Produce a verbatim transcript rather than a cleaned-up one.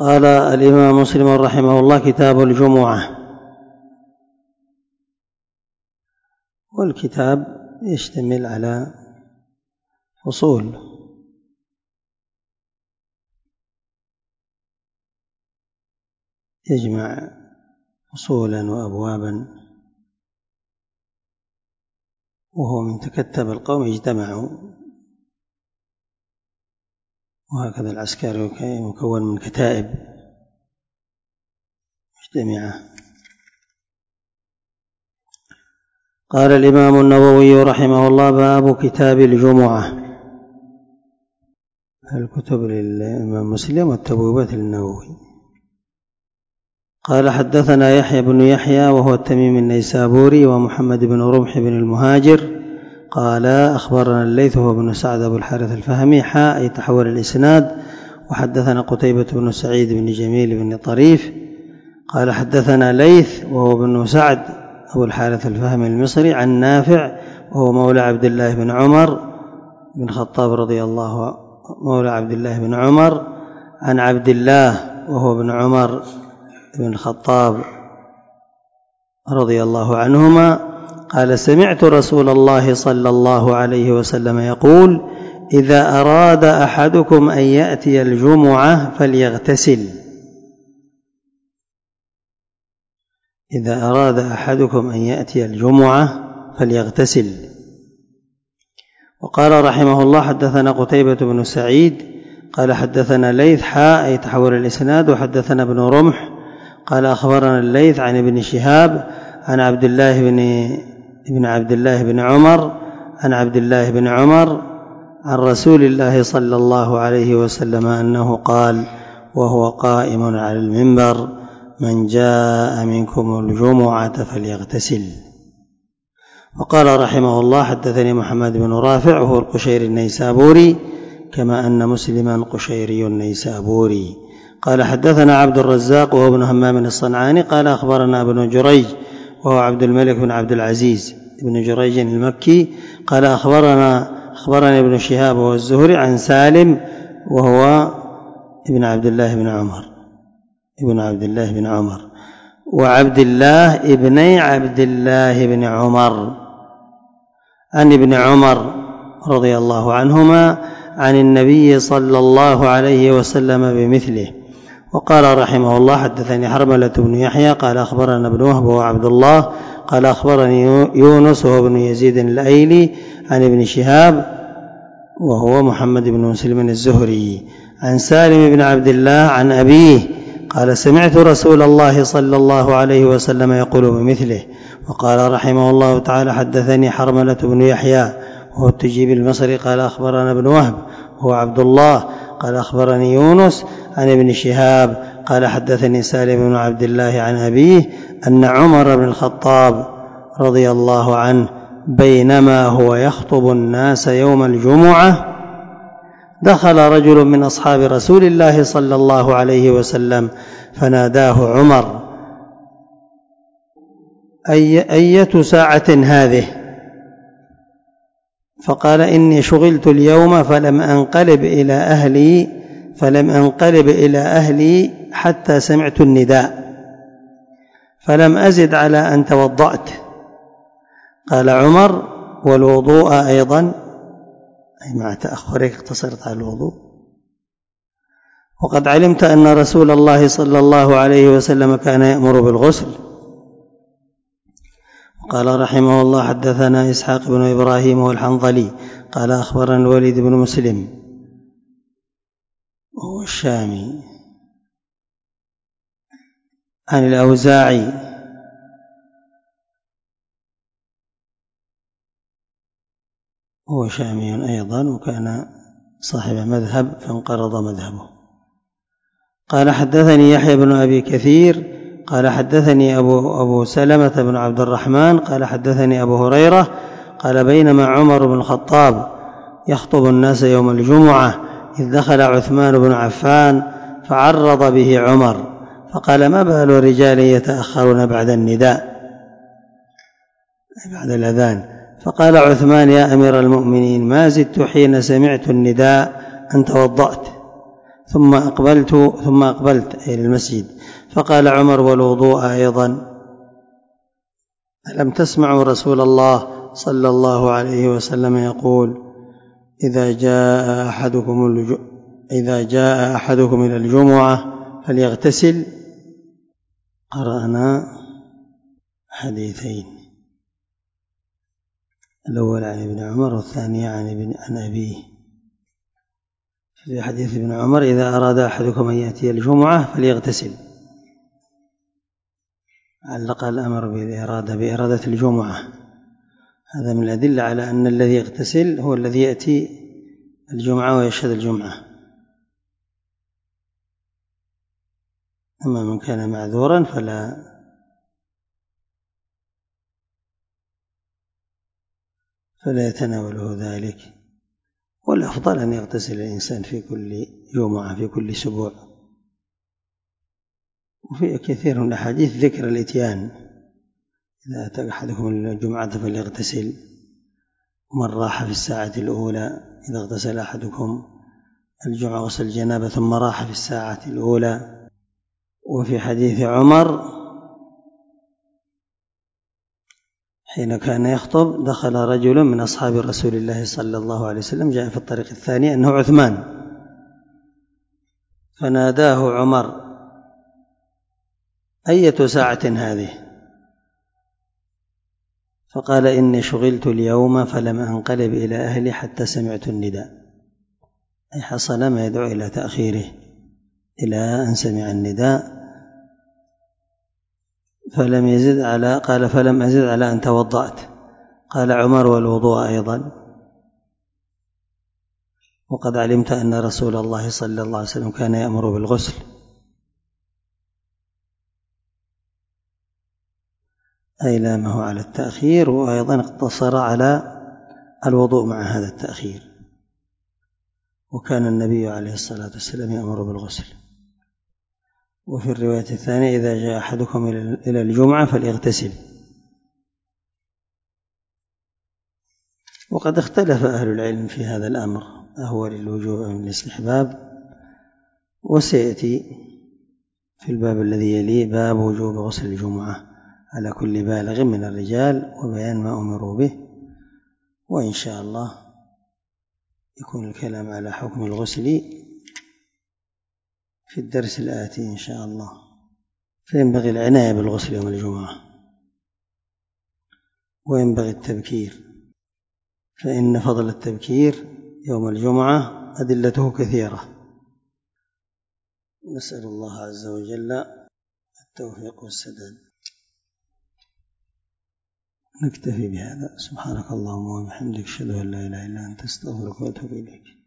قال الإمام مسلم رحمه الله: كتاب الجمعة. والكتاب يشتمل على فصول، يجمع فصولا وأبوابا، وهو من تكتب القوم اجتمعوا، وهكذا العسكري مكون من كتائب مجتمعة. قال الإمام النووي رحمه الله: باب كتاب الجمعة. الكتب للإمام مسلم والتبويبات للنووي. قال: حدثنا يحيى بن يحيى وهو التميمي النيسابوري، ومحمد بن رمح بن المهاجر قال: أخبرنا الليث وهو بن سعد أبو الحارث الفهمي حاء يتحول الإسناد. وحدثنا قتيبة بن سعيد بن جميل بن طريف قال: حدثنا ليث وهو بن سعد أبو الحارث الفهمي المصري عن نافع وهو مولى عبد الله بن عمر بن الخطاب رضي الله مولى عبد الله بن عمر عن عبد الله وهو بن عمر بن الخطاب رضي الله عنهما قال: سمعت رسول الله صلى الله عليه وسلم يقول: إذا أراد أحدكم أن يأتي الجمعة فليغتسل. إذا أراد أحدكم أن يأتي الجمعة فليغتسل. وقال رحمه الله: حدثنا قتيبة بن سعيد قال: حدثنا ليث حاء يتحول الإسناد. وحدثنا ابن رمح قال: أخبرنا الليث عن ابن شهاب عن عبد الله بن ابن عبد الله بن عمر عن عبد الله بن عمر عن رسول الله صلى الله عليه وسلم أنه قال وهو قائم على المنبر: من جاء منكم الجمعة فليغتسل. وقال رحمه الله: حدثني محمد بن رافع وهو القشيري النيسابوري، كما أن مسلما قشيري النيسابوري. قال: حدثنا عبد الرزاق وهو ابن همام الصنعاني قال: أخبرنا ابن جريج وهو عبد الملك بن عبد العزيز ابن جريج المكي قال: أخبرنا أخبرني ابن شهاب وهو الزهري عن سالم وهو ابن عبد الله بن عمر ابن عبد الله بن عمر وعبد الله ابني عبد الله بن عمر عن ابن عمر رضي الله عنهما عن النبي صلى الله عليه وسلم بمثله. وقال رحمه الله: حدثني حرملة بن يحيى قال: أخبرنا ابن وهب وعبد الله قال: أخبرني يونس وهو ابن يزيد الأيلي عن ابن شهاب وهو محمد بن مسلم الزهري عن سالم بن عبد الله عن أبيه قال: سمعت رسول الله صلى الله عليه وسلم يقول بمثله. وقال رحمه الله تعالى: حدثني حرملة بن يحيى وهو التجيب المصري قال: أخبرنا ابن وهب وهو عبد الله قال: أخبرني يونس عن ابن شهاب قال: حدثني سالم بن عبد الله عن أبيه أن عمر بن الخطاب رضي الله عنه بينما هو يخطب الناس يوم الجمعة دخل رجل من أصحاب رسول الله صلى الله عليه وسلم فناداه عمر: أي أية ساعة هذه؟ فقال: إني شغلت اليوم فلم أنقلب إلى أهلي فلم أنقلب إلى أهلي حتى سمعت النداء فلم أزد على أن توضأت. قال عمر: والوضوء أيضا، أي مع تأخرك اقتصرت على الوضوء، وقد علمت أن رسول الله صلى الله عليه وسلم كان يأمر بالغسل. قال رحمه الله: حدثنا إسحاق بن إبراهيم والحنظلي قال: أخبرنا الوليد بن مسلم وهو الشامي عن الأوزاعي هو شامي أيضا وكان صاحب مذهب فانقرض مذهبه. قال: حدثني يحيى بن أبي كثير قال: حدثني أبو, أبو سلمة بن عبد الرحمن قال: حدثني أبو هريرة قال: بينما عمر بن الخطاب يخطب الناس يوم الجمعة إذ دخل عثمان بن عفان فعرض به عمر فقال: ما بال رجال يتأخرون بعد النداء بعد الأذان؟ فقال عثمان: يا أمير المؤمنين، ما زدت حين سمعت النداء أن توضأت، ثم أقبلت ثم أقبلت إلى المسجد، فقال عمر: والوضوء أيضا؟ ألم تسمعوا رسول الله صلى الله عليه وسلم يقول: إذا جاء أحدكم الج... إذا جاء أحدكم إلى الجمعة فليغتسل. قرأنا حديثين، الأول عن ابن عمر والثاني عن ابن عن أبيه. في حديث ابن عمر: إذا أراد أحدكم أن يأتي الجمعة فليغتسل، علق الأمر بالإرادة بإرادة الجمعة. هذا من الأدلة على أن الذي يغتسل هو الذي يأتي الجمعة ويشهد الجمعة. أما من كان معذورا فلا فلا يتناوله ذلك. والأفضل أن يغتسل الإنسان في كل جمعة في كل أسبوع. وفي كثير من الأحاديث ذكر الإتيان: إذا أتى أحدكم الجمعة فليغتسل، ومن راح في الساعة الأولى. إذا اغتسل أحدكم الجمعة غسل الجنابة ثم راح في الساعة الأولى. وفي حديث عمر حين كان يخطب دخل رجل من أصحاب رسول الله صلى الله عليه وسلم، جاء في الطريق الثاني أنه عثمان، فناداه عمر: أية ساعة هذه؟ فقال: إني شغلت اليوم فلم أنقلب إلى أهلي حتى سمعت النداء، أي حصل ما يدعو إلى تأخيره إلى أن سمع النداء. فلم يزد على قال فلم أزد على أن توضأت. قال عمر: والوضوء أيضا؟ وقد علمت أن رسول الله صلى الله عليه وسلم كان يأمر بالغسل. أي لامه على التأخير، وأيضا اقتصر على الوضوء مع هذا التأخير. وكان النبي عليه الصلاة والسلام يأمر بالغسل. وفي الرواية الثانية: إذا جاء أحدكم إلى الجمعة فليغتسل. وقد اختلف أهل العلم في هذا الأمر، أهو للوجوب أم للاستحباب، وسيأتي في الباب الذي يليه باب وجوب غسل الجمعة على كل بالغ من الرجال وبيان ما أمروا به. وإن شاء الله يكون الكلام على حكم الغسل في الدرس الآتي إن شاء الله. فينبغي العناية بالغسل يوم الجمعة، وينبغي التبكير، فإن فضل التبكير يوم الجمعة أدلته كثيرة. نسأل الله عز وجل التوفيق والسداد. نكتفي بهذا. سبحانك اللهم وبحمدك، أشهد أن لا إله إلا أنت، أستغفرك وأتوب إليك.